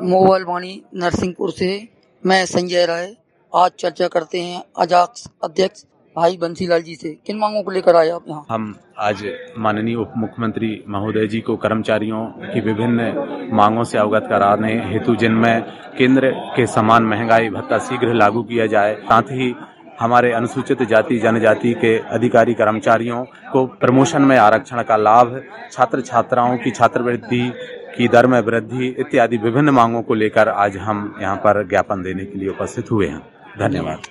Mobile वाणी नरसिंहपुर से मैं संजय राय। आज चर्चा करते हैं अजाक्स अध्यक्ष भाई बंसीलाल जी से। किन मांगों को लेकर आए आप यहाँ? हम आज माननीय उप मुख्यमंत्री महोदय जी को कर्मचारियों की विभिन्न मांगों से अवगत कराने हेतु, जिनमें केंद्र के समान महंगाई भत्ता शीघ्र लागू किया जाए, साथ ही हमारे अनुसूचित जाति जनजाति के अधिकारी कर्मचारियों को प्रमोशन में आरक्षण का लाभ, छात्र छात्राओं की छात्रवृत्ति की दर में वृद्धि इत्यादि विभिन्न मांगों को लेकर आज हम यहाँ पर ज्ञापन देने के लिए उपस्थित हुए हैं। धन्यवाद।